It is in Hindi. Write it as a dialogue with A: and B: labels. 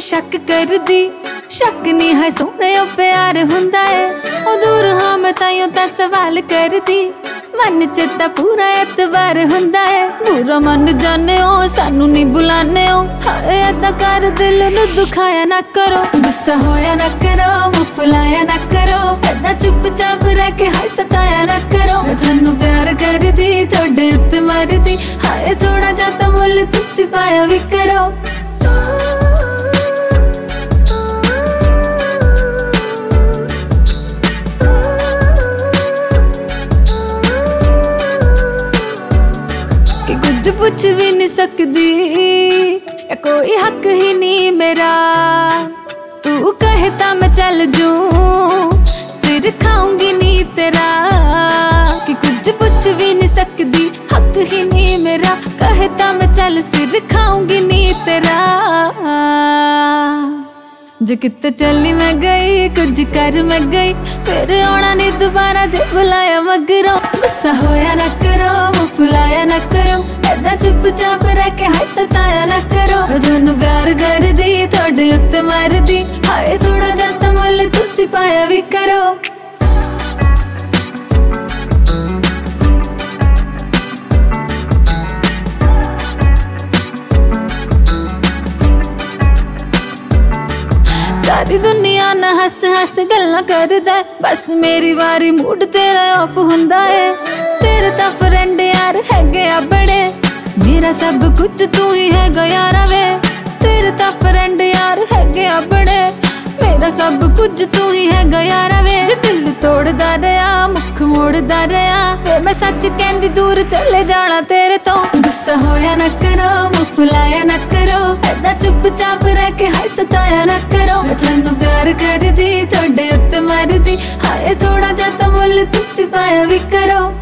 A: शक कर दी, शक नहीं है सोने प्यार हुंदा है। ओ दूर हाँ मैं ताइयों ता सवाल कर दी, मन च तां पूरा एतबार हुंदा है। बुरा मन जाने हो सानू नहीं बुलाने हो, हाय ऐदा कर दिल नू दुखाया ना करो। गुस्सा होया ना करो, मुँह फुलाया ना करो, ऐदा चुपचाप रह के हाय सताया ना करो। मैं थानू प्यार कर दी, थोड़े उत्ते मर दी, हाय थोड़ा जा तां मुल तुसी पाया भी करो। कुछ भी नहीं सकदी या कोई हक ही नहीं मेरा, तू कहता मैं चल जूं सिर खाऊंगी नहीं तेरा। कि कुछ पूछ भी नहीं सकदी, हक ही नहीं मेरा, कहता मैं चल सिर खाऊंगी नहीं तेरा। जो किते चली मैं गई, कुछ कर मैं गई, फिर आना नहीं दोबारा जे बुलाया मगरों। गुस्सा होया ना करो, मुँह फुलाया ना करो, ऐदा चुपचाप रह के हाय सताया ना करो। थानू प्यार कर दी, थोड़े उत्ते मर दी, हाय थोड़ा जा तां मुल तुसी पाया भी करो। सारी दुनिया ना हस हस गल्लां करदा, बस मेरी वारी मूड तेरा ऑफ हुंदा है। तेरे तां फ्रेंड यार हैगे आ बड़े, मेरा सब कुछ तू ही हैगा यारा वे। तेरे तां फ्रेंड यार हैगे आ बड़े, मेरा सब कुछ तू ही हैगा यारा वे। दिल तोड़दा रहा, मुख मोड़दा रहा, वे मैं सच कहंदी दूर चले जाना तेरे तो। गुस्सा होया ना करो, मुँह फुलाया ना करो, ऐदा चुपचाप रह के हाय सताया ना करो। मैं थानू प्यार कर दी, थोड़े उत्ते मर दी, हाय थोड़ा जा तां मुल तुसी पाया भी करो।